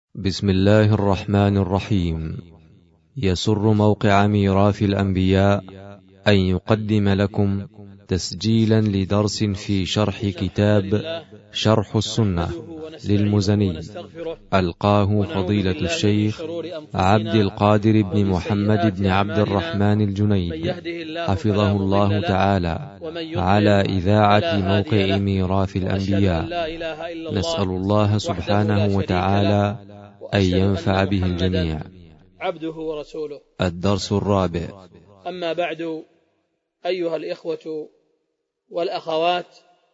بسم الله الرحمن الرحيم. يسر موقع ميراث الأنبياء أن يقدم لكم تسجيلا لدرس في شرح كتاب شرح السنة للمزني ألقاه فضيلة الشيخ عبد القادر بن محمد بن عبد الرحمن الجنيد حفظه الله تعالى على إذاعة موقع ميراث الأنبياء. نسأل الله سبحانه وتعالى أن ينفع به الجميع. عبده ورسوله. الدرس الرابع. أما بعد، أيها الإخوة والأخوات،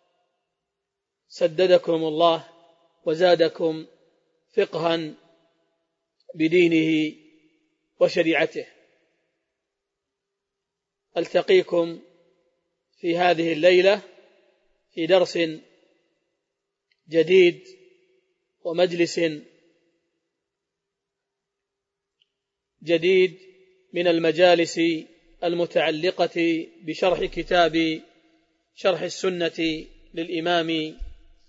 سددكم الله وزادكم فقها بدينه وشريعته. ألتقيكم في هذه الليلة في درس جديد ومجلس جديد من المجالس المتعلقة بشرح كتاب شرح السنة للإمام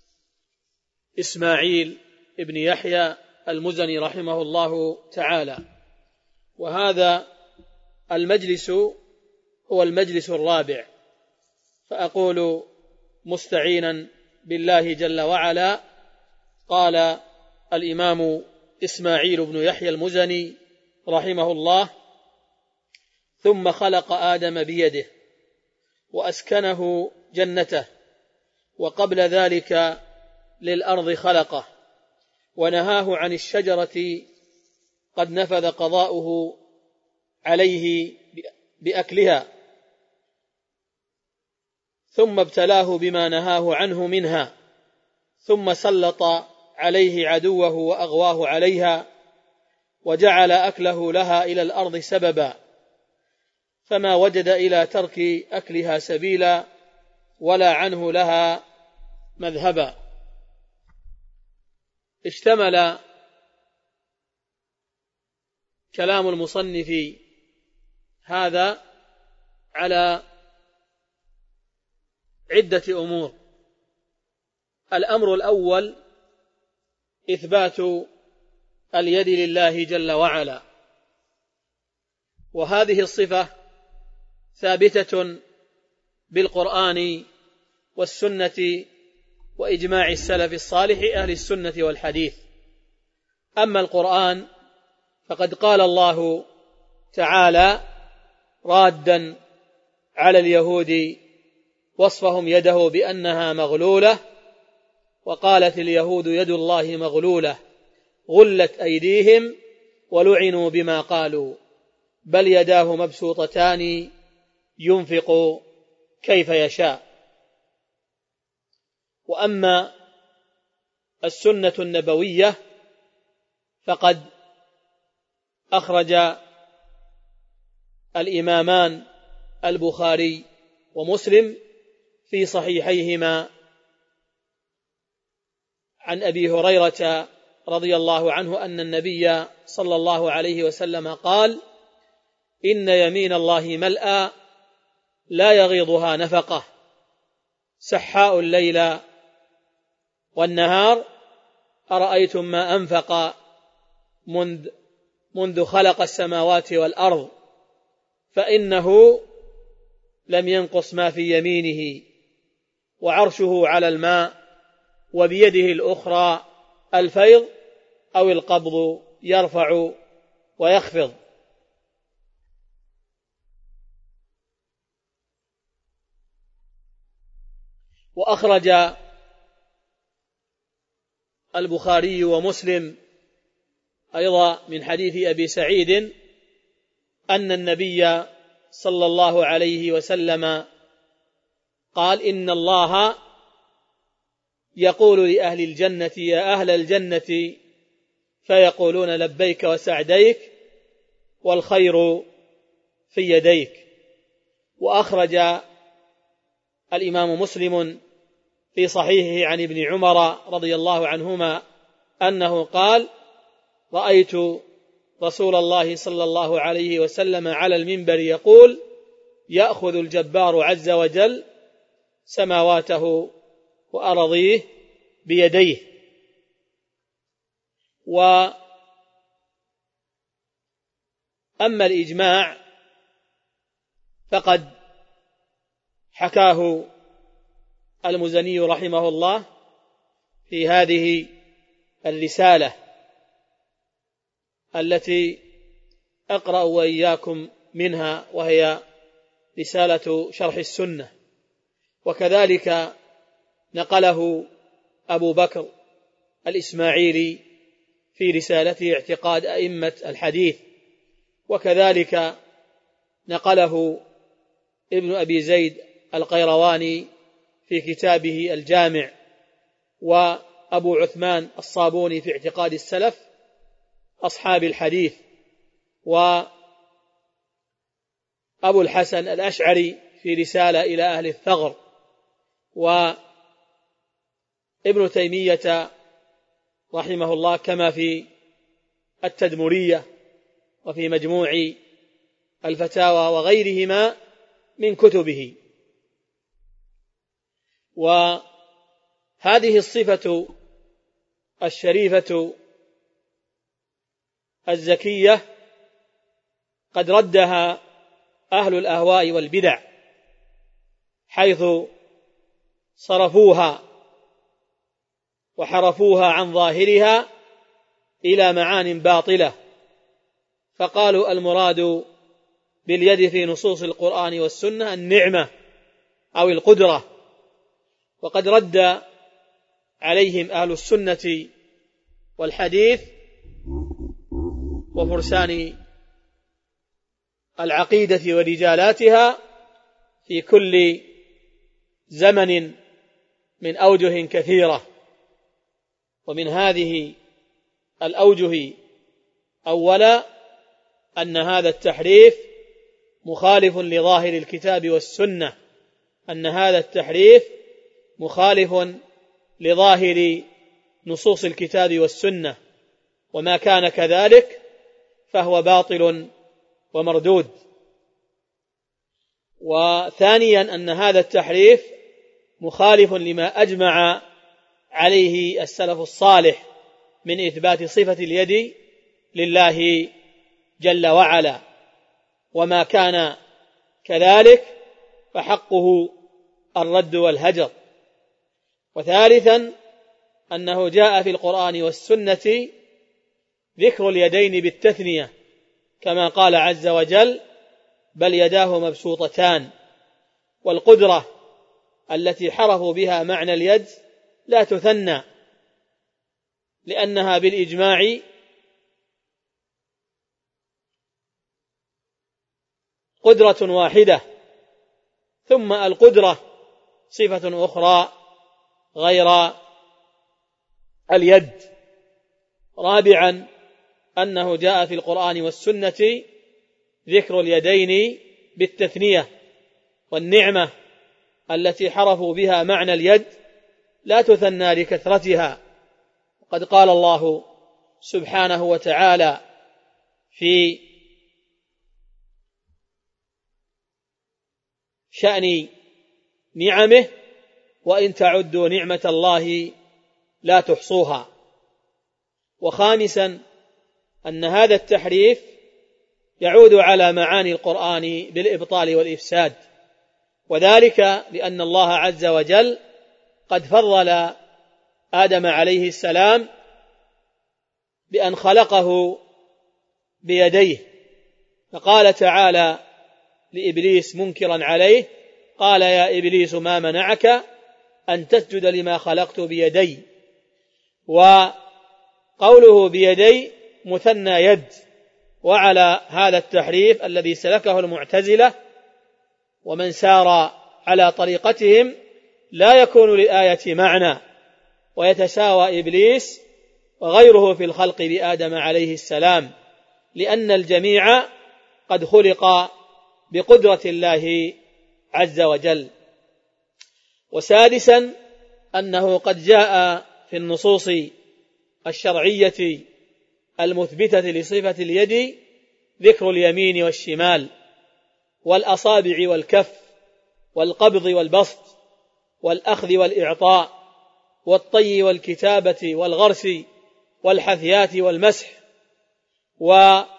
إسماعيل ابن يحيى المزني رحمه الله تعالى. وهذا المجلس هو المجلس الرابع، فأقول مستعينا بالله جل وعلا: قال الإمام إسماعيل بن يحيى المزني رحمه الله: ثم خلق آدم بيده وأسكنه جنته، وقبل ذلك للأرض خلقه ونهاه عن الشجرة قد نفذ قضاؤه عليه بأكلها، ثم ابتلاه بما نهاه عنه منها، ثم سلط عليه عدوه وأغواه عليها، وجعل أكله لها إلى الأرض سببا، فما وجد إلى ترك أكلها سبيلا ولا عنه لها مذهبا. اشتمل كلام المصنف هذا على عدة أمور. الأمر الأول إثبات اليد لله جل وعلا، وهذه الصفة ثابتة بالقرآن والسنة وإجماع السلف الصالح أهل السنة والحديث. أما القرآن فقد قال الله تعالى رادا على اليهود وصفهم يده بأنها مغلولة، وقالت اليهود يد الله مغلولة غلت أيديهم ولعنوا بما قالوا بل يداه مبسوطتان ينفق كيف يشاء. وأما السنة النبوية فقد أخرج الإمامان البخاري ومسلم في صحيحيهما عن أبي هريرة رضي الله عنه أن النبي صلى الله عليه وسلم قال: إن يمين الله ملأى لا يغيضها نفقة، سحاء الليل والنهار، أرأيتم ما أنفق منذ خلق السماوات والأرض، فإنه لم ينقص ما في يمينه، وعرشه على الماء، وبيده الأخرى الفيض أو القبض، يرفع ويخفض. وأخرج البخاري ومسلم أيضا من حديث أبي سعيد أن النبي صلى الله عليه وسلم قال: إن الله يقول لأهل الجنة: يا أهل الجنة، فيقولون لبيك وسعديك والخير في يديك. وأخرج الإمام مسلم في صحيحه عن ابن عمر رضي الله عنهما أنه قال: رأيت رسول الله صلى الله عليه وسلم على المنبر يقول: يأخذ الجبار عز وجل سماواته وأراضيه بيديه. وأما الإجماع فقد حكاه المزني رحمه الله في هذه الرسالة التي أقرأ وإياكم منها، وهي رسالة شرح السنة. وكذلك نقله أبو بكر الإسماعيلي في رسالته اعتقاد أئمة الحديث، وكذلك نقله ابن أبي زيد القيرواني في كتابه الجامع، وأبو عثمان الصابوني في اعتقاد السلف أصحاب الحديث، وأبو الحسن الأشعري في رسالة إلى أهل الثغر، وابن تيمية رحمه الله كما في التدمرية وفي مجموع الفتاوى وغيرهما من كتبه. وهذه الصفة الشريفة الزكية قد ردها أهل الأهواء والبدع، حيث صرفوها وحرفوها عن ظاهرها إلى معان باطلة، فقالوا المراد باليد في نصوص القرآن والسنة النعمة أو القدرة. وقد رد عليهم أهل السنة والحديث وفرسان العقيدة ورجالاتها في كل زمن من أوجه كثيرة، ومن هذه الأوجه أولا أن هذا التحريف مخالف لظاهر الكتاب والسنة، أن هذا التحريف مخالف لظاهر نصوص الكتاب والسنة، وما كان كذلك فهو باطل ومردود. وثانيا أن هذا التحريف مخالف لما أجمع عليه السلف الصالح من إثبات صفة اليد لله جل وعلا، وما كان كذلك فحقه الرد والهجر. وثالثا أنه جاء في القرآن والسنة ذكر اليدين بالتثنية، كما قال عز وجل بل يداه مبسوطتان، والقدرة التي حرفوا بها معنى اليد لا تثنى، لأنها بالإجماع قدرة واحدة، ثم القدرة صفة أخرى غير اليد. رابعا أنه جاء في القرآن والسنة ذكر اليدين بالتثنية، والنعمة التي حرفوا بها معنى اليد لا تثنى لكثرتها. وقد قال الله سبحانه وتعالى في شأن نعمه وإن تعدوا نعمة الله لا تحصوها. وخامسا أن هذا التحريف يعود على معاني القرآن بالإبطال والإفساد، وذلك لأن الله عز وجل قد فضل آدم عليه السلام بأن خلقه بيديه، فقال تعالى لإبليس منكرا عليه قال يا إبليس ما منعك أن تسجد لما خلقت بيدي. وقوله بيدي مثنى يد. وعلى هذا التحريف الذي سلكه المعتزلة ومن سار على طريقتهم لا يكون للآية معنى، ويتساوى إبليس وغيره في الخلق بآدم عليه السلام، لأن الجميع قد خلق بقدرة الله عز وجل. وسادسا أنه قد جاء في النصوص الشرعية المثبتة لصفة اليد ذكر اليمين والشمال والأصابع والكف والقبض والبسط والأخذ والإعطاء والطي والكتابة والغرس والحثيات والمسح، وكل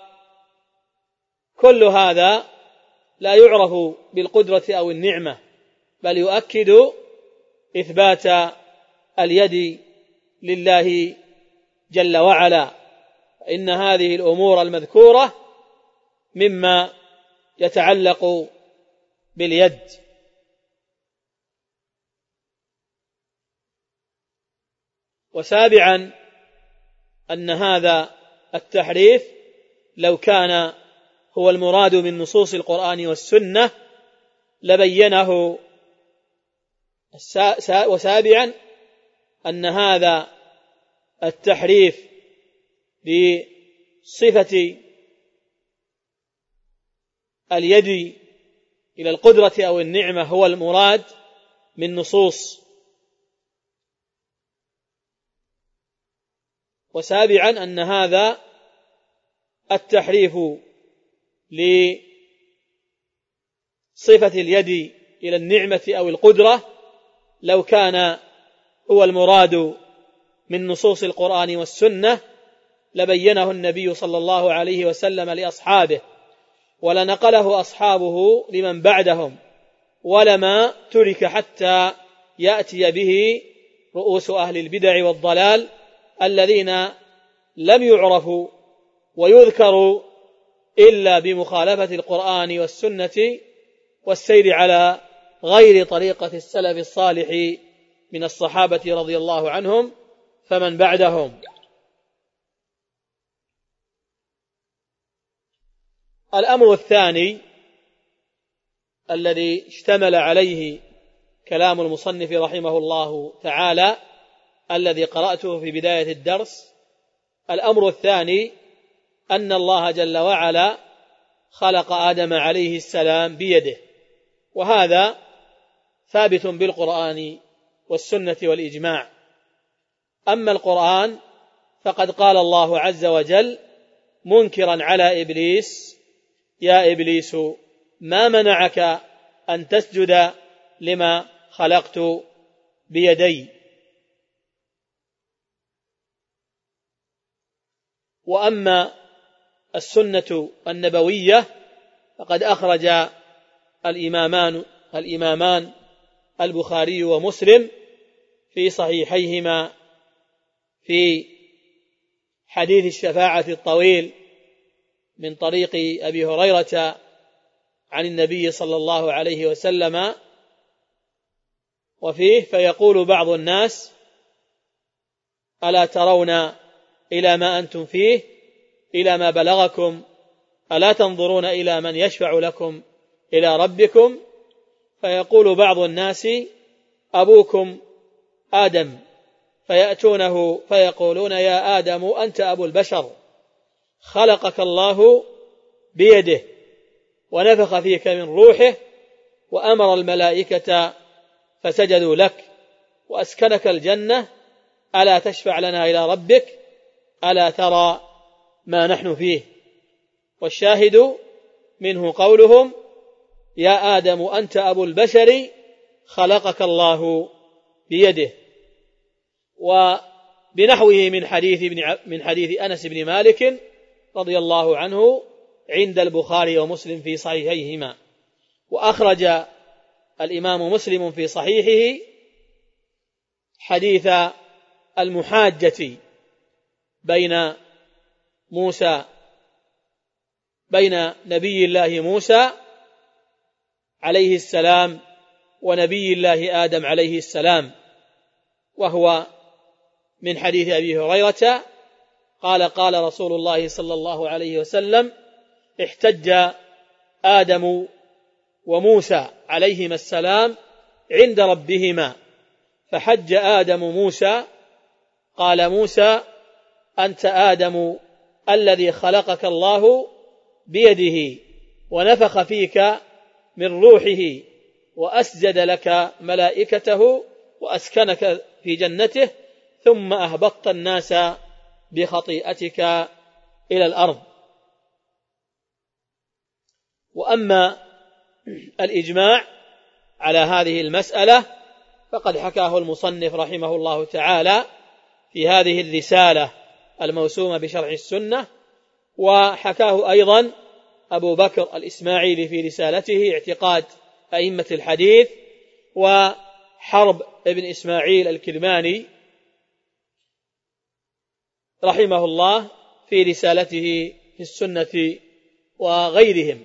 هذا لا يعرف بالقدرة أو النعمة، بل يؤكد إثبات اليد لله جل وعلا، فإن هذه الأمور المذكورة مما يتعلق باليد. وسابعا أن هذا التحريف لو كان هو المراد من نصوص القرآن والسنة لبينه. وسابعا أن هذا التحريف بصفة اليد إلى القدرة أو النعمة هو المراد من نصوص. وسابعا أن هذا التحريف لصفة اليد إلى النعمة أو القدرة لو كان هو المراد من نصوص القرآن والسنة لبينه النبي صلى الله عليه وسلم لأصحابه، ولنقله أصحابه لمن بعدهم، ولما ترك حتى يأتي به رؤوس أهل البدع والضلال الذين لم يعرفوا ويذكروا إلا بمخالفة القرآن والسنة والسير على غير طريقة السلف الصالح من الصحابة رضي الله عنهم فمن بعدهم. الأمر الثاني الذي اشتمل عليه كلام المصنف رحمه الله تعالى الذي قرأته في بداية الدرس، الأمر الثاني أن الله جل وعلا خلق آدم عليه السلام بيده، وهذا ثابت بالقرآن والسنة والإجماع. أما القرآن فقد قال الله عز وجل منكرا على إبليس: يا إبليس ما منعك أن تسجد لما خلقت بيدي. وأما السنة النبوية فقد أخرج الإمامان البخاري ومسلم في صحيحيهما في حديث الشفاعة الطويل من طريق أبي هريرة عن النبي صلى الله عليه وسلم، وفيه: فيقول بعض الناس: ألا ترون إلى ما أنتم فيه، إلى ما بلغكم، ألا تنظرون إلى من يشفع لكم إلى ربكم؟ فيقول بعض الناس: أبوكم آدم، فيأتونه فيقولون: يا آدم أنت أبو البشر، خلقك الله بيده ونفخ فيك من روحه وأمر الملائكة فسجدوا لك وأسكنك الجنة، ألا تشفع لنا إلى ربك؟ ألا ترى ما نحن فيه؟ والشاهد منه قولهم: يا آدم أنت أبو البشر، خلقك الله بيده. وبنحوه من حديث أنس بن مالك رضي الله عنه عند البخاري ومسلم في صحيحيهما. وأخرج الإمام مسلم في صحيحه حديث المحاجة بين نبي الله موسى عليه السلام ونبي الله آدم عليه السلام، وهو من حديث أبي هريرة قال: قال رسول الله صلى الله عليه وسلم: احتج آدم وموسى عليهما السلام عند ربهما، فحج آدم موسى، قال موسى: أنت آدم الذي خلقك الله بيده ونفخ فيك من روحه وأسجد لك ملائكته وأسكنك في جنته، ثم أهبطت الناس بخطيئتك إلى الأرض. وأما الإجماع على هذه المسألة فقد حكاه المصنف رحمه الله تعالى في هذه الرسالة الموسومة بشرح السنة. وحكاه أيضا أبو بكر الإسماعيلي في رسالته اعتقاد أئمة الحديث، وحرب ابن إسماعيل الكرماني رحمه الله في رسالته في السنة وغيرهم.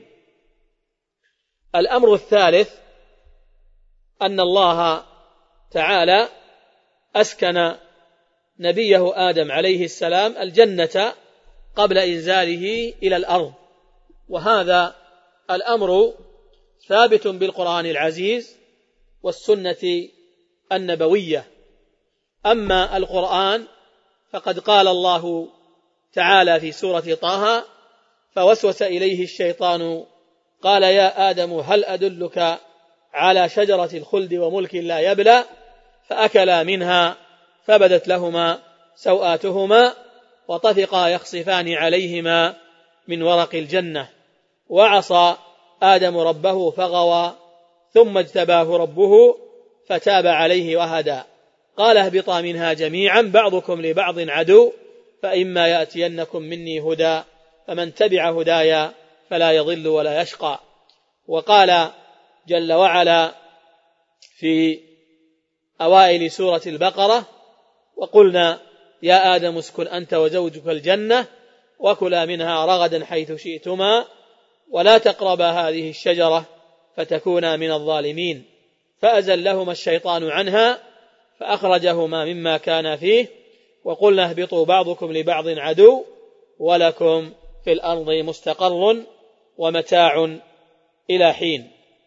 الأمر الثالث أن الله تعالى أسكن نبيه آدم عليه السلام الجنة قبل إنزاله إلى الأرض، وهذا الأمر ثابت بالقرآن العزيز والسنة النبوية. أما القرآن فقد قال الله تعالى في سورة طه: فوسوس إليه الشيطان قال يا آدم هل أدلك على شجرة الخلد وملك لا يبلى فأكلا منها فبدت لهما سوآتهما وطفقا يخصفان عليهما من ورق الجنة وعصى آدم ربه فغوى ثم اجتباه ربه فتاب عليه وهدى قال اهبطا منها جميعا بعضكم لبعض عدو فإما يأتينكم مني هدى فمن تبع هدايا فلا يضل ولا يشقى. وقال جل وعلا في أوائل سورة البقرة: وقلنا يا آدم اسكن أنت وزوجك الجنة وكلا منها رغدا حيث شئتما ولا تقربا هذه الشجرة فتكونا من الظالمين فأزلهما الشيطان عنها فأخرجهما مما كان فيه وقلنا اهبطوا بعضكم لبعض عدو ولكم في الأرض مستقر ومتاع إلى حين.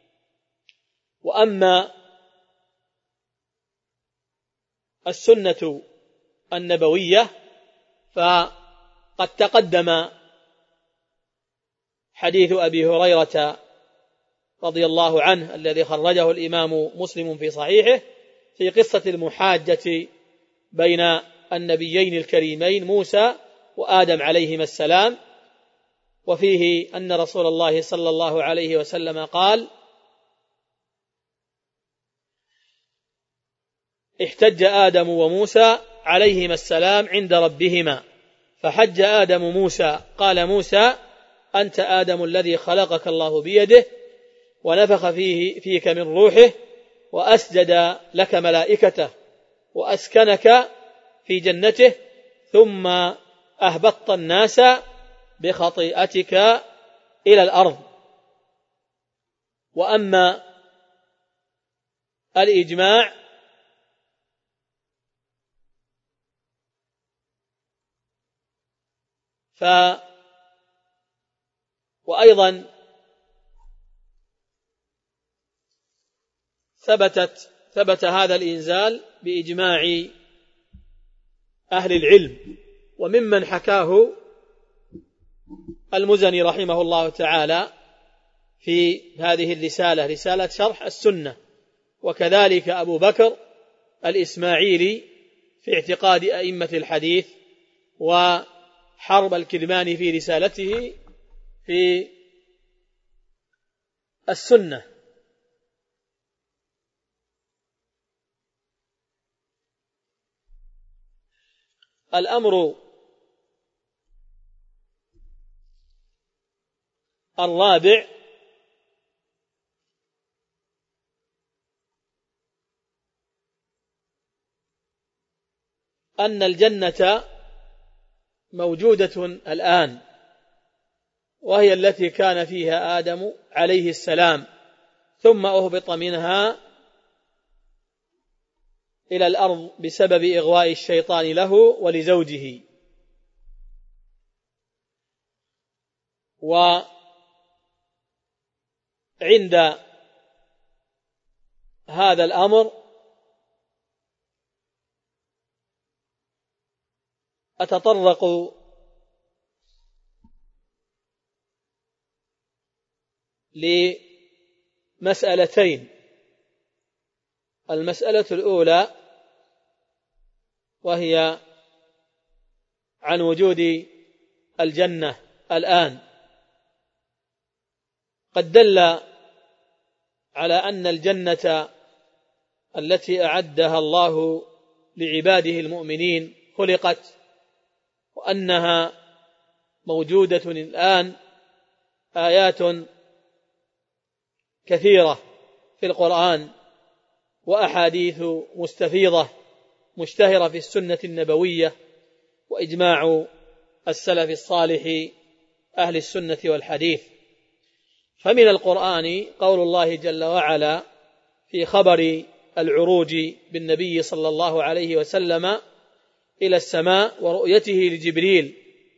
وأما السنة النبوية فقد تقدم حديث أبي هريرة رضي الله عنه الذي خرجه الإمام مسلم في صحيحه في قصة المحاجة بين النبيين الكريمين موسى وآدم عليهما السلام، وفيه أن رسول الله صلى الله عليه وسلم قال: احتج آدم وموسى عليهما السلام عند ربهما فحج آدم موسى قال موسى: أنت آدم الذي خلقك الله بيده ونفخ فيك من روحه وأسجد لك ملائكته وأسكنك في جنته ثم أهبطت الناس بخطيئتك إلى الأرض. وأما الإجماع وأيضا ثبت هذا الإنزال بإجماع أهل العلم، وممن حكاه المزني رحمه الله تعالى في هذه الرسالة رسالة شرح السنة، وكذلك أبو بكر الإسماعيلي في اعتقاد أئمة الحديث، وحرب الكرماني في رسالته في السنة. الأمر الرابع أن الجنة موجودة الآن، وهي التي كان فيها آدم عليه السلام ثم أهبط منها إلى الأرض بسبب إغواء الشيطان له ولزوجه. وعند هذا الأمر أتطرق لمسألتين. المسألة الأولى وهي عن وجود الجنة الآن. قد دل على أن الجنة التي أعدها الله لعباده المؤمنين خلقت وأنها موجودة الآن آيات كثيرة في القرآن وأحاديث مستفيضة مشتهرة في السنة النبوية وإجماع السلف الصالح أهل السنة والحديث. فمن القرآن قول الله جل وعلا في خبر العروج بالنبي صلى الله عليه وسلم إلى السماء ورؤيته لجبريل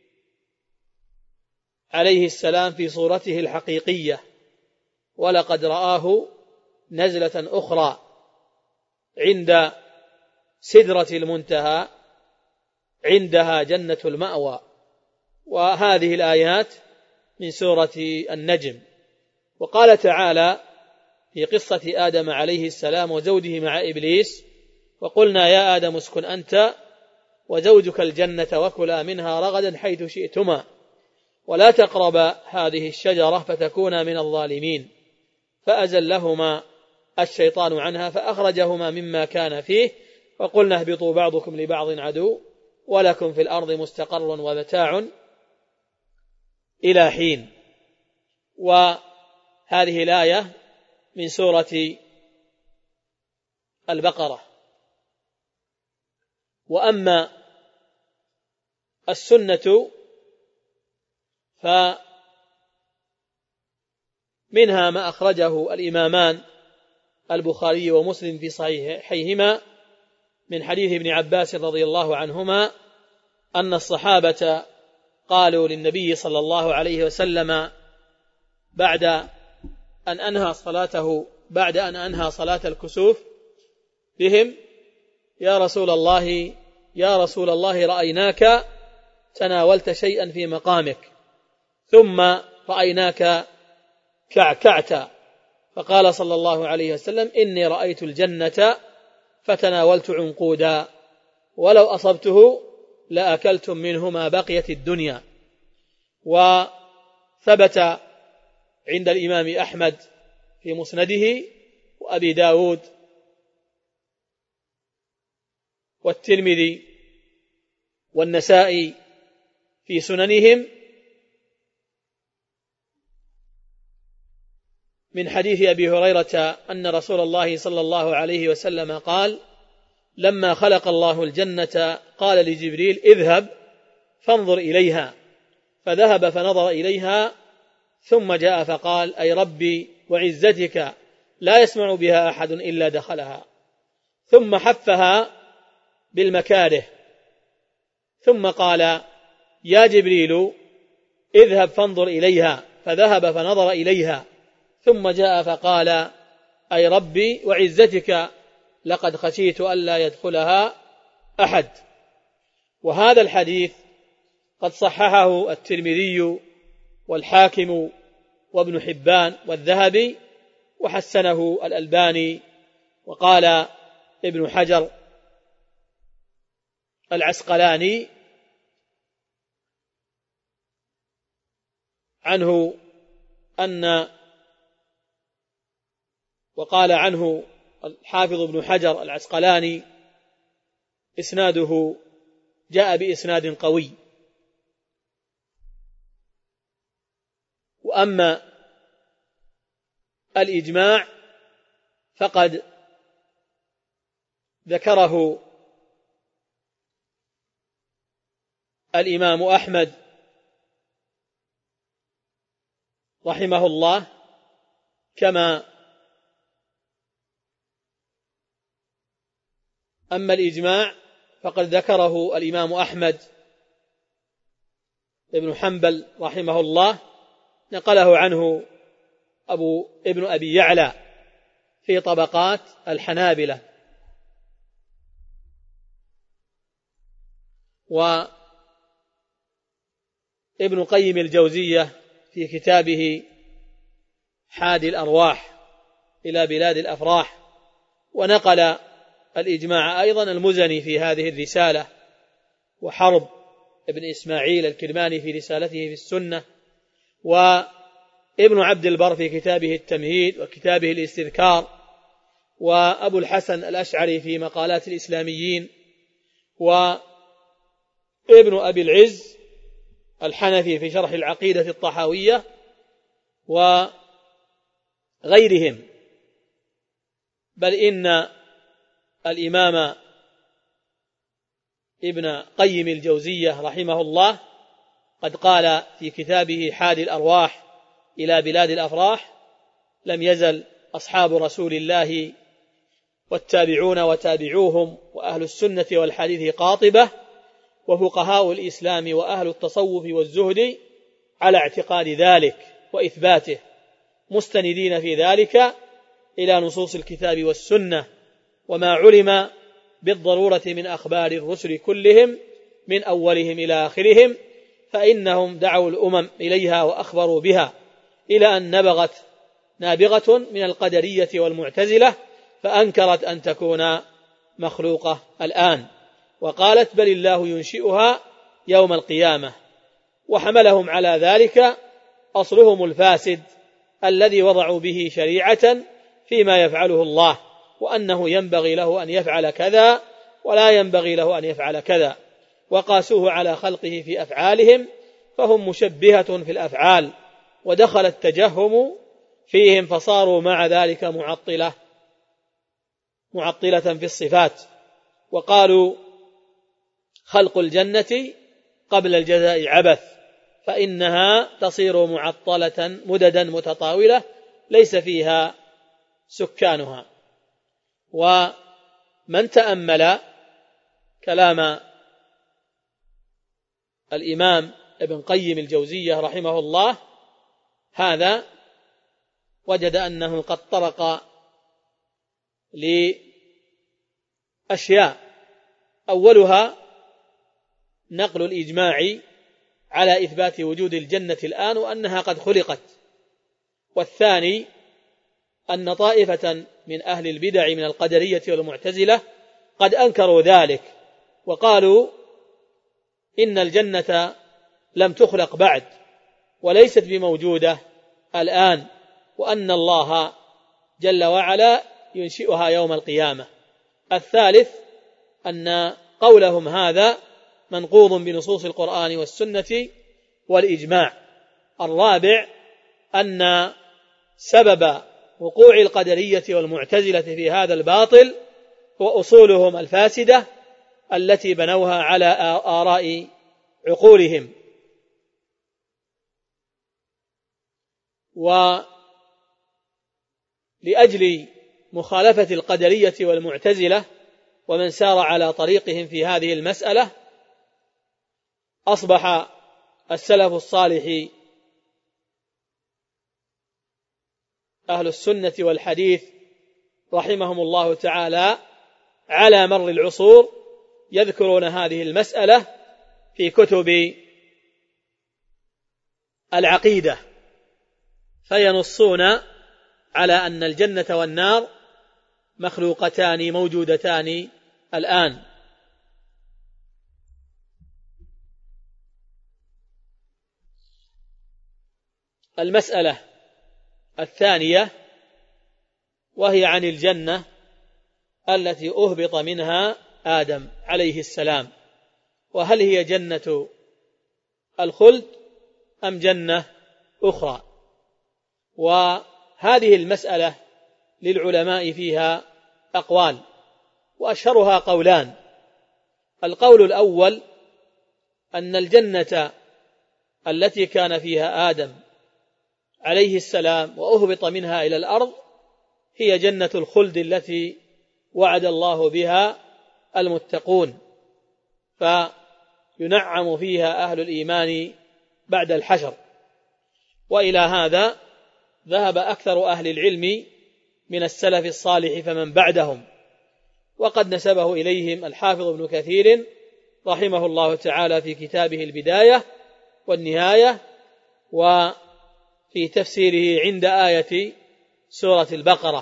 عليه السلام في صورته الحقيقية: ولقد رآه نزلة أخرى عند سدرة المنتهى عندها جنة المأوى. وهذه الآيات من سورة النجم. وقال تعالى في قصة آدم عليه السلام وزوجه مع إبليس: وقلنا يا آدم اسكن أنت وزوجك الجنة وكلا منها رغدا حيث شئتما ولا تقربا هذه الشجرة فتكونا من الظالمين فأزلهما الشيطان عنها فأخرجهما مما كان فيه وقلنا اهبطوا بعضكم لبعض عدو ولكم في الأرض مستقر ومتاع إلى حين. وهذه الآية من سورة البقرة. وأما السنة فمنها ما أخرجه الإمامان البخاري ومسلم في صحيحيهما من حديث ابن عباس رضي الله عنهما أن الصحابة قالوا للنبي صلى الله عليه وسلم بعد أن أنهى صلاة الكسوف بهم: يا رسول الله رأيناك تناولت شيئا في مقامك ثم رأيناك كعكعت. فقال صلى الله عليه وسلم: إني رأيت الجنة فتناولت عنقودا ولو أصبته لأكلتم منه ما بقيت الدنيا. وثبت عند الإمام أحمد في مسنده وأبي داود والترمذي والنسائي في سننهم من حديث أبي هريرة أن رسول الله صلى الله عليه وسلم قال: لما خلق الله الجنة قال لجبريل: اذهب فانظر إليها، فذهب فنظر إليها ثم جاء فقال: أي ربي وعزتك لا يسمع بها أحد إلا دخلها. ثم حفها بالمكاره ثم قال: يا جبريل اذهب فانظر إليها، فذهب فنظر إليها ثم جاء فقال: أي ربي وعزتك لقد خشيت ألا يدخلها أحد. وهذا الحديث قد صححه الترمذي والحاكم وابن حبان والذهبي وحسنه الألباني. وقال ابن حجر العسقلاني عنه وقال عنه الحافظ ابن حجر العسقلاني: إسناده جاء بإسناد قوي. وأما الإجماع فقد ذكره الإمام أحمد رحمه الله، أما الإجماع فقد ذكره الإمام أحمد بن حنبل رحمه الله، نقله عنه ابن أبي يعلى في طبقات الحنابلة. وابن قيم الجوزية في كتابه حادي الأرواح إلى بلاد الأفراح، ونقل الإجماع أيضا المزني في هذه الرسالة، وحرب ابن إسماعيل الكرماني في رسالته في السنة، وابن عبد البر في كتابه التمهيد وكتابه الاستذكار، وأبو الحسن الأشعري في مقالات الإسلاميين، وابن ابن أبي العز الحنفي في شرح العقيدة الطحاوية وغيرهم، بل إن الإمام ابن قيم الجوزية رحمه الله قد قال في كتابه حادي الأرواح إلى بلاد الأفراح: لم يزل أصحاب رسول الله والتابعون وتابعوهم وأهل السنة والحديث قاطبة وفقهاء الإسلام وأهل التصوف والزهد على اعتقاد ذلك وإثباته، مستندين في ذلك إلى نصوص الكتاب والسنة وما علم بالضرورة من أخبار الرسل كلهم من أولهم إلى آخرهم، فإنهم دعوا الأمم إليها وأخبروا بها، إلى أن نبغت نابغة من القدرية والمعتزلة فأنكرت أن تكون مخلوقة الآن، وقالت بل الله ينشئها يوم القيامة. وحملهم على ذلك أصلهم الفاسد الذي وضعوا به شريعة فيما يفعله الله، وأنه ينبغي له أن يفعل كذا ولا ينبغي له أن يفعل كذا، وقاسوه على خلقه في أفعالهم فهم مشبهة في الأفعال، ودخل التجهم فيهم فصاروا مع ذلك معطلة في الصفات، وقالوا خلق الجنة قبل الجزاء عبث، فإنها تصير معطلة مددا متطاولة ليس فيها سكانها. ومن تأمل كلام الإمام ابن قيم الجوزية رحمه الله هذا وجد أنه قد طرق لأشياء، أولها نقل الإجماع على إثبات وجود الجنة الآن وأنها قد خلقت، والثاني أن طائفة من أهل البدع من القدرية والمعتزلة قد أنكروا ذلك وقالوا إن الجنة لم تخلق بعد وليست بموجودة الآن، وأن الله جل وعلا ينشئها يوم القيامة. الثالث أن قولهم هذا منقوض بنصوص القرآن والسنة والإجماع. الرابع أن سبب وقوع القدرية والمعتزلة في هذا الباطل وأصولهم الفاسدة التي بنوها على آراء عقولهم. ولأجل مخالفة القدرية والمعتزلة ومن سار على طريقهم في هذه المسألة أصبح السلف الصالح أهل السنة والحديث رحمهم الله تعالى على مر العصور يذكرون هذه المسألة في كتب العقيدة، فينصون على أن الجنة والنار مخلوقتان موجودتان الآن. المسألة الثانية وهي عن الجنة التي أهبط منها آدم عليه السلام، وهل هي جنة الخلد أم جنة أخرى؟ وهذه المسألة للعلماء فيها أقوال، وأشهرها قولان. القول الأول أن الجنة التي كان فيها آدم عليه السلام وأهبط منها إلى الأرض هي جنة الخلد التي وعد الله بها المتقون، فينعم فيها أهل الإيمان بعد الحشر. وإلى هذا ذهب أكثر أهل العلم من السلف الصالح فمن بعدهم، وقد نسبه إليهم الحافظ ابن كثير رحمه الله تعالى في كتابه البداية والنهاية، وفي تفسيره عند آية سورة البقرة،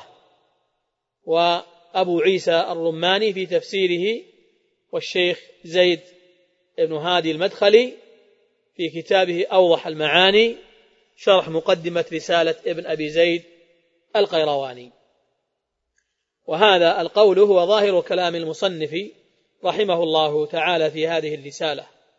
وأبو عيسى الرماني في تفسيره، والشيخ زيد بن هادي المدخلي في كتابه أوضح المعاني شرح مقدمة رسالة ابن أبي زيد القيرواني. وهذا القول هو ظاهر كلام المصنف رحمه الله تعالى في هذه الرسالة،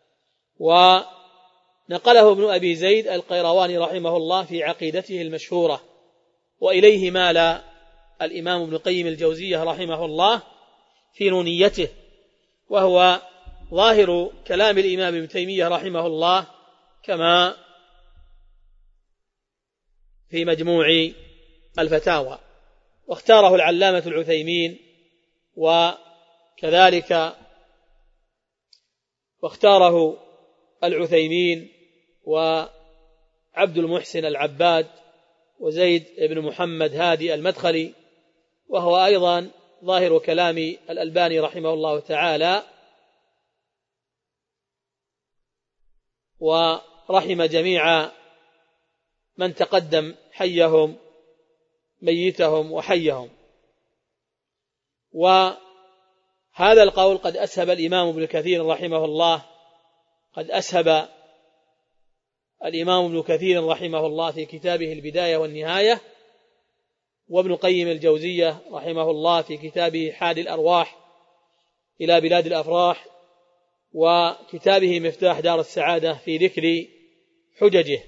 ونقله ابن أبي زيد القيرواني رحمه الله في عقيدته المشهورة، وإليه مال الإمام ابن قيم الجوزية رحمه الله في نونيته، وهو ظاهر كلام الإمام ابن تيمية رحمه الله كما في مجموع الفتاوى. واختاره العلامة العثيمين، وكذلك واختاره العثيمين وعبد المحسن العباد وزيد بن محمد هادي المدخلي، وهو أيضا ظاهر كلام الألباني رحمه الله تعالى، ورحم جميع من تقدم حيهم ميتهم وحيهم. وهذا القول قد أسهب الإمام ابن كثير رحمه الله، قد أسهب الإمام ابن كثير رحمه الله في كتابه البداية والنهاية، وابن قيم الجوزية رحمه الله في كتابه حادي الأرواح إلى بلاد الأفراح، وكتابه مفتاح دار السعادة في ذكر حججه.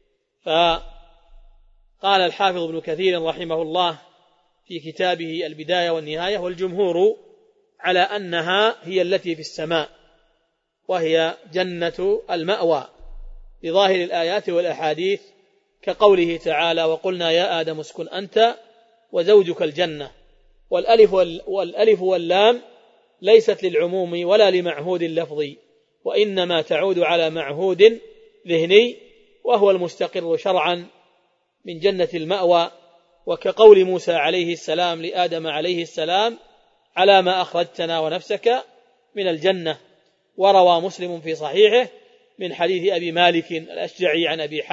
فقال الحافظ ابن كثير رحمه الله في كتابه البداية والنهاية: والجمهور على أنها هي التي في السماء، وهي جنة المأوى، بظاهر الآيات والأحاديث، كقوله تعالى: وقلنا يا آدم اسكن أنت وزوجك الجنة. والألف واللام ليست للعموم ولا لمعهود لفظي، وإنما تعود على معهود ذهني، وهو المستقر شرعا من جنة المأوى، وكقول موسى عليه السلام لآدم عليه السلام: على ما أخرجتنا ونفسك من الجنة. وروى مسلم في صحيحه من حديث أبي مالك الأشجعي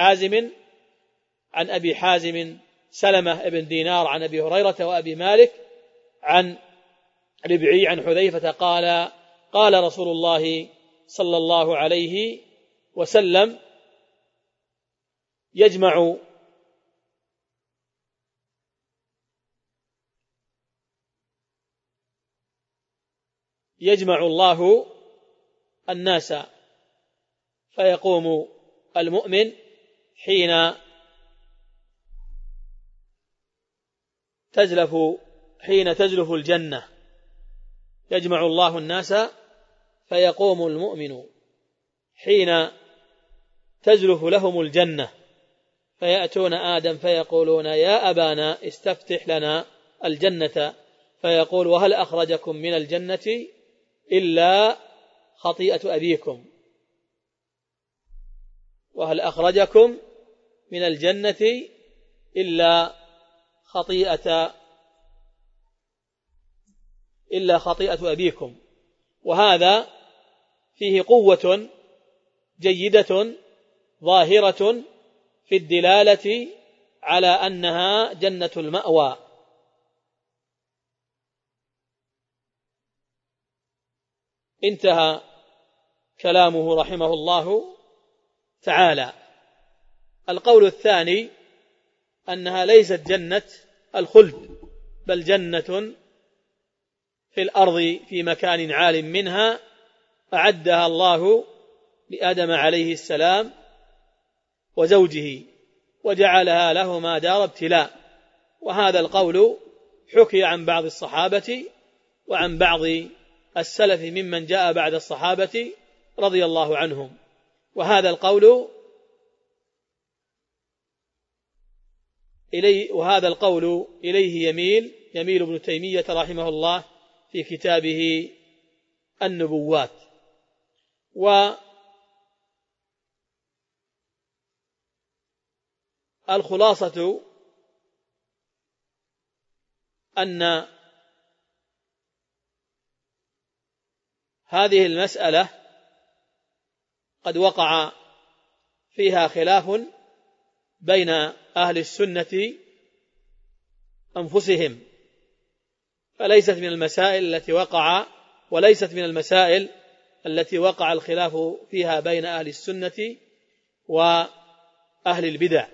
عن أبي حازم سلمة بن دينار عن أبي هريرة وأبي مالك عن ربعي عن حذيفة قال: قال رسول الله صلى الله عليه وسلم: يجمع الله الناس فيقوم المؤمن حين تزلف الجنة. يجمع الله الناس فيقوم المؤمن حين تزلف لهم الجنة، فيأتون آدم فيقولون: يا أبانا استفتح لنا الجنة، فيقول: وهل أخرجكم من الجنة إلا خطيئة أبيكم؟ وهل أخرجكم من الجنة إلا خطيئة أبيكم. وهذا فيه قوة جيدة ظاهرة في الدلالة على أنها جنة المأوى. انتهى كلامه رحمه الله تعالى. القول الثاني أنها ليست جنة الخلد، بل جنة في الأرض في مكان عال منها أعدها الله لآدم عليه السلام وزوجه، وجعلها لهما دار ابتلاء. وهذا القول حكي عن بعض الصحابة وعن بعض السلف ممن جاء بعد الصحابة رضي الله عنهم. وهذا القول إليه يميل ابن تيمية رحمه الله في كتابه النبوات. والخلاصة أن هذه المسألة قد وقع فيها خلاف بين أهل السنة أنفسهم، وليست من المسائل التي وقع الخلاف فيها بين أهل السنة وأهل البدع.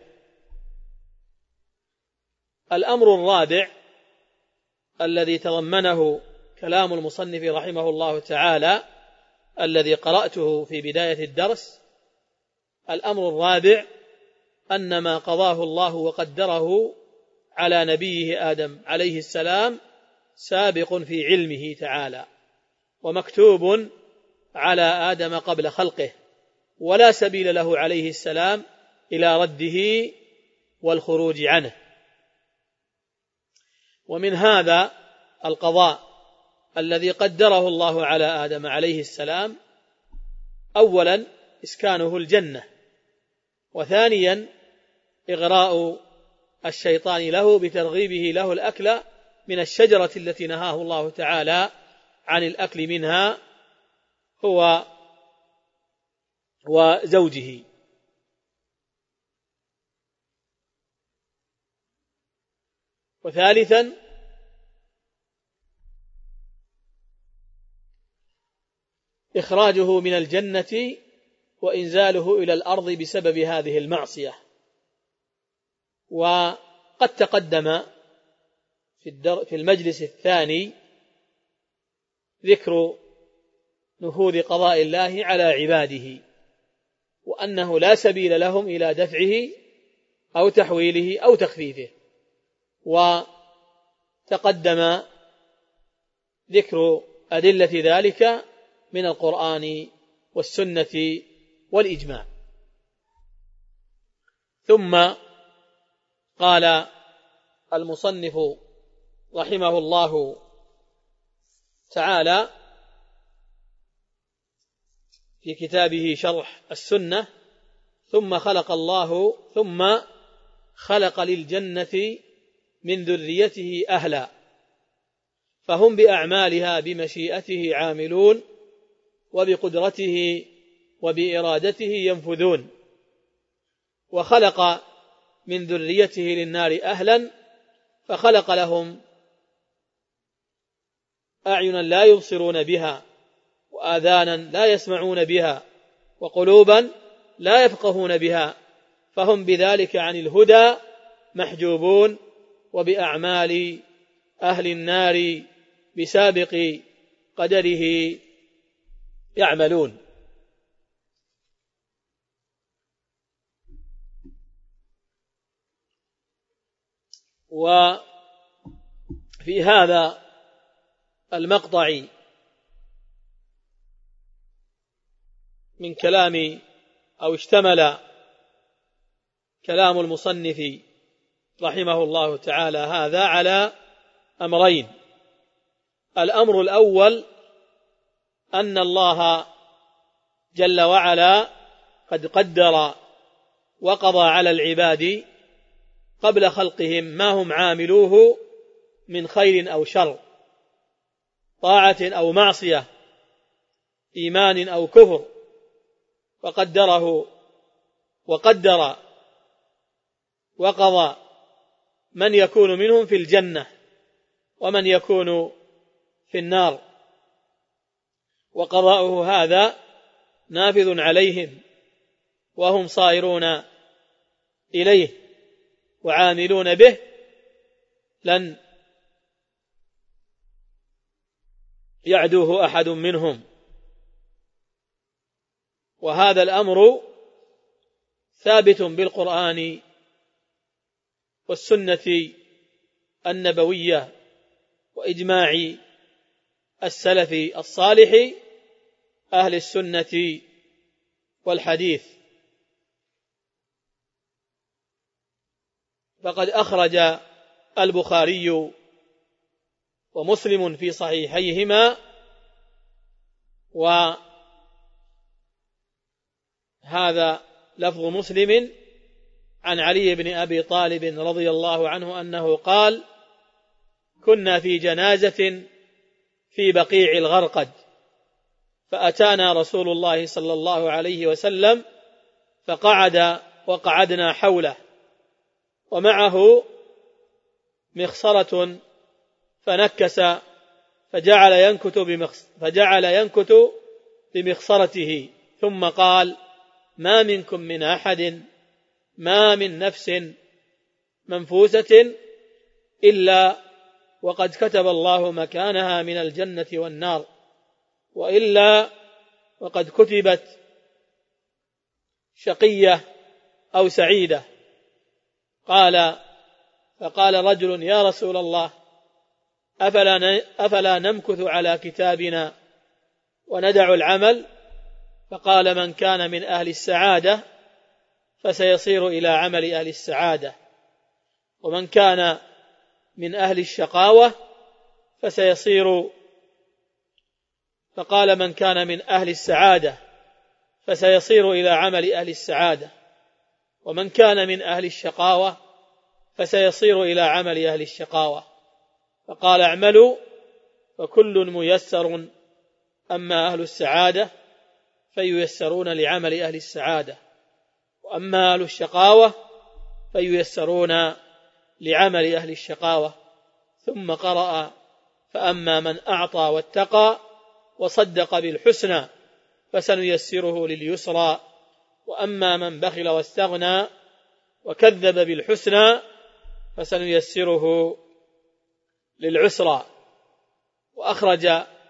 الأمر الرابع الذي تضمنه كلام المصنف رحمه الله تعالى الذي قرأته في بداية الدرس. الأمر الرابع أن ما قضاه الله وقدره على نبيه آدم عليه السلام سابق في علمه تعالى ومكتوب على آدم قبل خلقه، ولا سبيل له عليه السلام إلى رده والخروج عنه. ومن هذا القضاء الذي قدره الله على آدم عليه السلام أولا إسكانه الجنة، وثانيا إغراء الشيطان له بترغيبه له الأكل من الشجرة التي نهاه الله تعالى عن الأكل منها هو وزوجه. وثالثا إخراجه من الجنة وإنزاله إلى الأرض بسبب هذه المعصية. وقد تقدم في المجلس الثاني ذكر نفوذ قضاء الله على عباده، وأنه لا سبيل لهم إلى دفعه أو تحويله أو تخفيفه، وتقدم ذكر أدلة ذلك من القرآن والسنة والإجماع. ثم قال المصنف رحمه الله تعالى في كتابه شرح السنة: ثم خلق للجنة من ذريته أهلا فهم بأعمالها بمشيئته عاملون وبقدرته وبإرادته ينفذون، وخلق من ذريته للنار أهلا فخلق لهم أعينا لا يبصرون بها وآذانا لا يسمعون بها وقلوبا لا يفقهون بها، فهم بذلك عن الهدى محجوبون، وبأعمال أهل النار بسابق قدره يعملون. وفي هذا المقطع من كلام أو اشتمل كلام المصنف رحمه الله تعالى هذا على أمرين: الأمر الأول أن الله جل وعلا قد قدر وقضى على العباد قبل خلقهم ما هم عاملوه من خير أو شر، طاعة أو معصية، إيمان أو كفر، وقدر وقضى من يكون منهم في الجنة ومن يكون في النار، وقضاؤه هذا نافذ عليهم وهم صائرون إليه وعاملون به، لن يعدوه أحد منهم. وهذا الأمر ثابت بالقرآن والسنة النبوية وإجماع السلف الصالح أهل السنة والحديث. فقد أخرج البخاري ومسلم في صحيحيهما، وهذا لفظ مسلم، عن علي بن أبي طالب رضي الله عنه أنه قال: كنا في جنازة في بقيع الغرقد، فأتانا رسول الله صلى الله عليه وسلم فقعد وقعدنا حوله، ومعه مخصرة فنكس فجعل ينكت بمخصرته، ثم قال: ما منكم من أحد ما من نفس منفوسة إلا وقد كتب الله مكانها من الجنة والنار، وإلا وقد كتبت شقية أو سعيدة. فقال رجل: يا رسول الله، أفلا نمكث على كتابنا وندع العمل؟ فقال: من كان من أهل السعادة فسيصير إلى عمل أهل السعادة، ومن كان من أهل الشقاوة فقال: من كان من أهل السعادة فسيصير إلى عمل أهل السعادة، ومن كان من أهل الشقاوة فسيصير إلى عمل أهل الشقاوة. فقال: اعملوا فكل ميسر، أما أهل السعادة فييسرون لعمل أهل السعادة، وأما أهل الشقاوة فييسرون لعمل أهل الشقاوة. ثم قرأ: فأما من أعطى واتقى وصدق بالحسنى فسنيسره لليسرى، وأما من بخل واستغنى وكذب بالحسنى فسنيسره للعسرى. وأخرج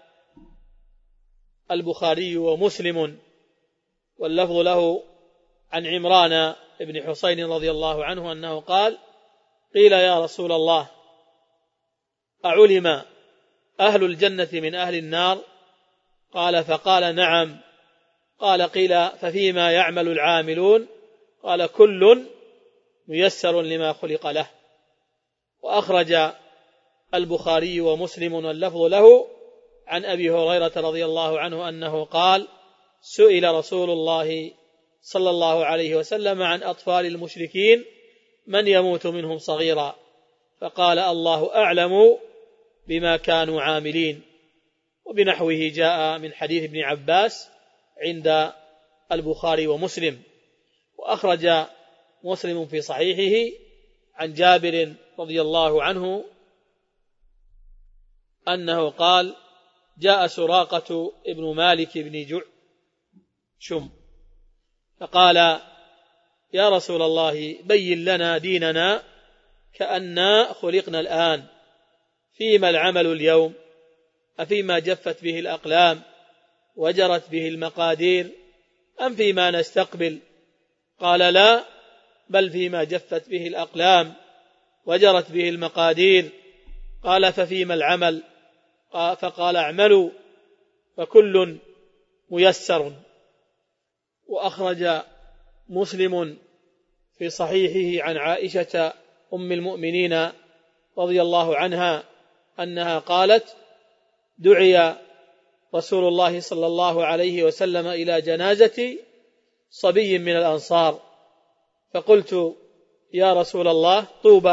البخاري ومسلم واللفظ له عن عمران بن حسين رضي الله عنه أنه قال: قيل: يا رسول الله، أعلم أهل الجنة من أهل النار؟ فقال: نعم. قيل: ففيما يعمل العاملون؟ قال: كل ميسر لما خلق له. وأخرج البخاري ومسلم واللفظ له عن أبي هريرة رضي الله عنه أنه قال: سئل رسول الله صلى الله عليه وسلم عن أطفال المشركين من يموت منهم صغيرا؟ فقال: الله أعلم بما كانوا عاملين. وبنحوه جاء من حديث ابن عباس عند البخاري ومسلم. وأخرج مسلم في صحيحه عن جابر رضي الله عنه أنه قال: جاء سراقة ابن مالك بن جعشم فقال: يا رسول الله، بين لنا ديننا كأننا خلقنا الآن، فيما العمل اليوم؟ أفيما جفت به الأقلام وجرت به المقادير، أم فيما نستقبل؟ قال: لا، بل فيما جفت به الأقلام وجرت به المقادير. قال: ففيما العمل؟ فقال: اعملوا فكل ميسر. وأخرج مسلم في صحيحه عن عائشة أم المؤمنين رضي الله عنها أنها قالت: دعي رسول الله صلى الله عليه وسلم إلى جنازة صبي من الأنصار، فقلت: يا رسول الله،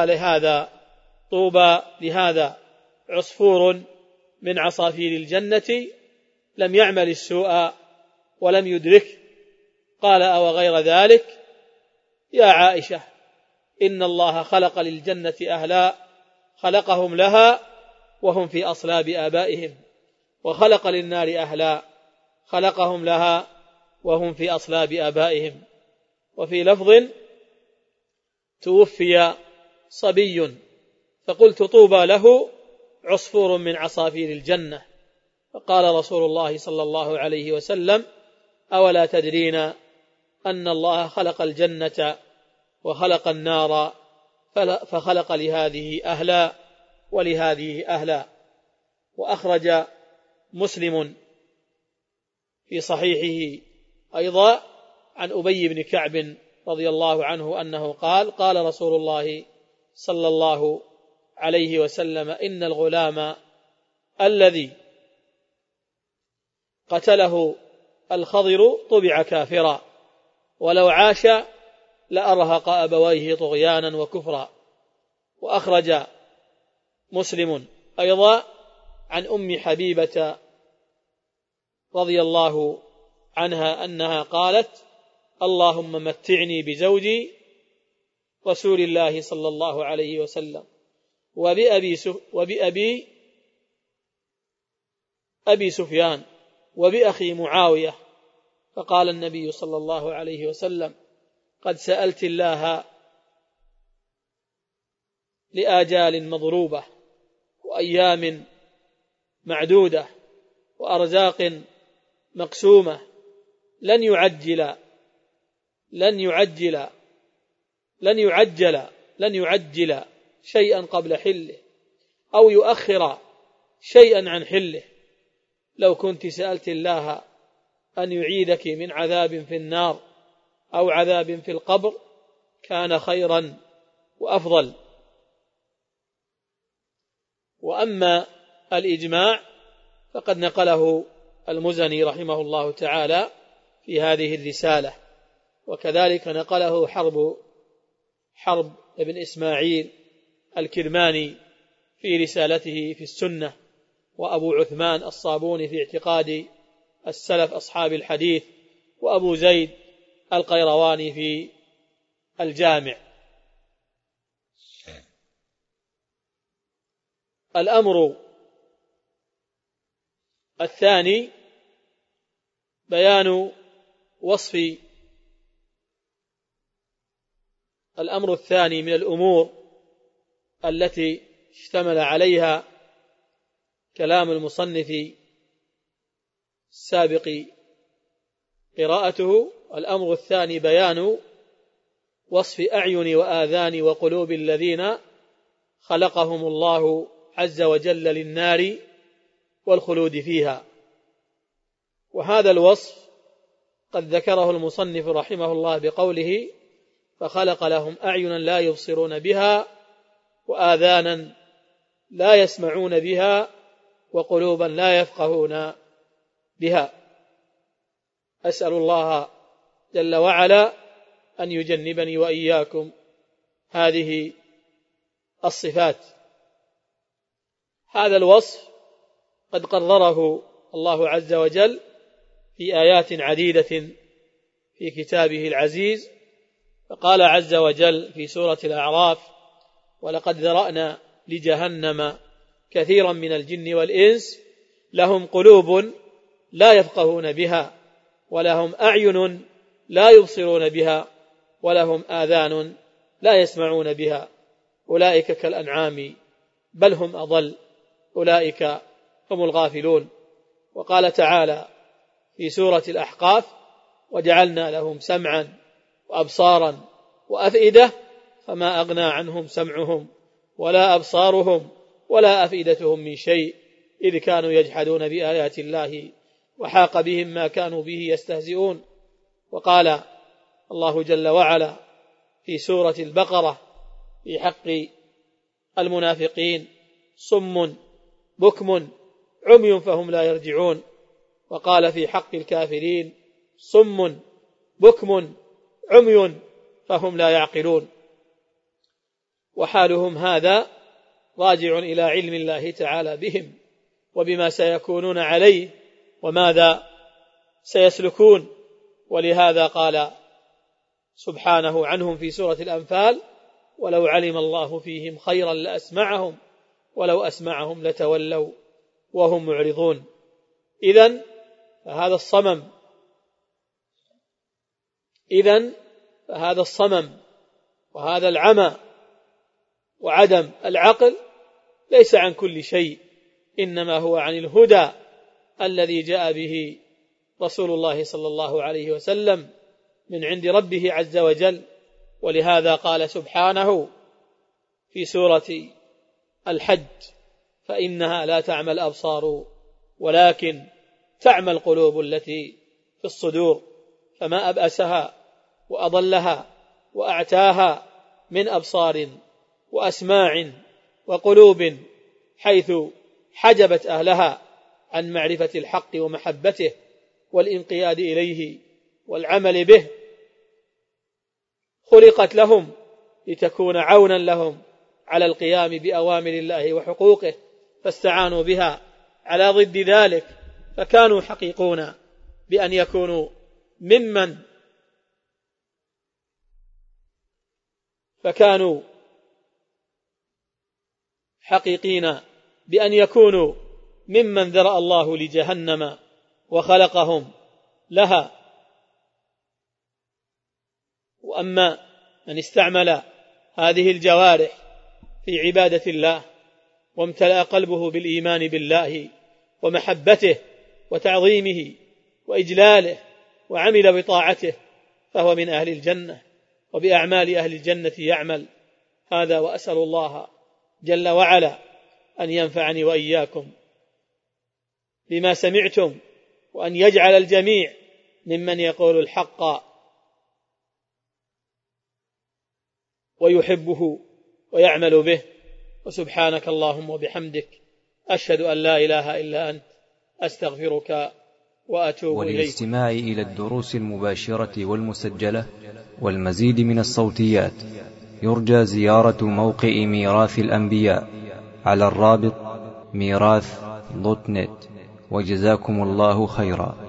طوبى لهذا عصفور من عصافير الجنة لم يعمل السوء ولم يدرك. قال: أو غير ذلك؟ يا عائشة، إن الله خلق للجنة أهلا خلقهم لها وهم في أصلاب آبائهم، وخلق للنار أهلا خلقهم لها وهم في أصلاب آبائهم. وفي لفظ: توفي صبي فقلت: طوبى له عصفور من عصافير الجنة. فقال رسول الله صلى الله عليه وسلم: أولا تدرين أن الله خلق الجنة وخلق النار، فخلق لهذه أهلا ولهذه أهلا. وأخرج مسلم في صحيحه أيضا عن أبي بن كعب رضي الله عنه أنه قال رسول الله صلى الله عليه وسلم: إن الغلام الذي قتله الخضر طبع كافرا، ولو عاش لأرهق أبويه طغيانا وكفرا. وأخرج مسلم أيضا عن أم حبيبة رضي الله عنها أنها قالت: اللهم متعني بزوجي رسول الله صلى الله عليه وسلم وبأبي سفيان وبأخي معاوية. فقال النبي صلى الله عليه وسلم: قد سألت الله لآجال مضروبة وأيام معدودة وأرزاق مقسومة لن يعجل شيئا قبل حله أو يؤخر شيئا عن حله. لو كنت سألت الله أن يعيدك من عذاب في النار أو عذاب في القبر كان خيرا وأفضل. وأما الإجماع فقد نقله المزني رحمه الله تعالى في هذه الرسالة، وكذلك نقله حرب ابن إسماعيل الكرماني في رسالته في السنة، وأبو عثمان الصابوني في اعتقاد السلف أصحاب الحديث، وأبو زيد القيرواني في الجامع. الأمر الثاني بيان وصف الأمر الثاني من الأمور التي اشتمل عليها كلام المصنف السابق قراءته. الأمر الثاني بيان وصف أعين وآذان وقلوب الذين خلقهم الله عز وجل للنار والخلود فيها. وهذا الوصف قد ذكره المصنف رحمه الله بقوله: فخلق لهم أعينا لا يبصرون بها وآذانا لا يسمعون بها وقلوبا لا يفقهون بها. أسأل الله جل وعلا أن يجنبني وإياكم هذه الصفات. هذا الوصف قد قرره الله عز وجل في آيات عديدة في كتابه العزيز، فقال عز وجل في سورة الأعراف: ولقد ذرأنا لجهنم كثيرا من الجن والإنس لهم قلوب لا يفقهون بها ولهم أعين لا يبصرون بها ولهم آذان لا يسمعون بها أولئك كالأنعام بل هم أضل أولئك هم الغافلون. وقال تعالى في سورة الأحقاف: وجعلنا لهم سمعا وأبصارا وأفئدة فما أغنى عنهم سمعهم ولا أبصارهم ولا أفئدتهم من شيء إذ كانوا يجحدون بآيات الله وحاق بهم ما كانوا به يستهزئون. وقال الله جل وعلا في سورة البقرة في حق المنافقين: صم بكم عمي فهم لا يرجعون. وقال في حق الكافرين: صم بكم عمي فهم لا يعقلون. وحالهم هذا راجع إلى علم الله تعالى بهم وبما سيكونون عليه وماذا سيسلكون. ولهذا قال سبحانه عنهم في سورة الأنفال: ولو علم الله فيهم خيرا لأسمعهم ولو أسمعهم لتولوا وهم معرضون. إذن فهذا الصمم وهذا العمى وعدم العقل ليس عن كل شيء، إنما هو عن الهدى الذي جاء به رسول الله صلى الله عليه وسلم من عند ربه عز وجل. ولهذا قال سبحانه في سورة الحج: فإنها لا تعمى الأبصار ولكن تعمى القلوب التي في الصدور. فما أبأسها وأضلها وأعتاها من أبصار وأسماع وقلوب حيث حجبت أهلها عن معرفة الحق ومحبته والانقياد إليه والعمل به. خلقت لهم لتكون عونا لهم على القيام بأوامر الله وحقوقه، فاستعانوا بها على ضد ذلك، فكانوا حقيقون بأن يكونوا ممن ذرأ الله لجهنم وخلقهم لها. وأما من استعمل هذه الجوارح في عبادة الله وامتلأ قلبه بالإيمان بالله ومحبته وتعظيمه وإجلاله وعمل بطاعته فهو من أهل الجنة، وبأعمال أهل الجنة يعمل. هذا وأسأل الله جل وعلا أن ينفعني وإياكم بما سمعتم، وأن يجعل الجميع ممن يقول الحق ويحبه ويعمل به. وسبحانك اللهم وبحمدك، أشهد أن لا إله إلا أنت، أستغفرك وأتوب إليك. وللاستماع إلى الدروس المباشرة والمسجلة والمزيد من الصوتيات يرجى زيارة موقع ميراث الأنبياء على الرابط ميراث.net. وجزاكم الله خيرا.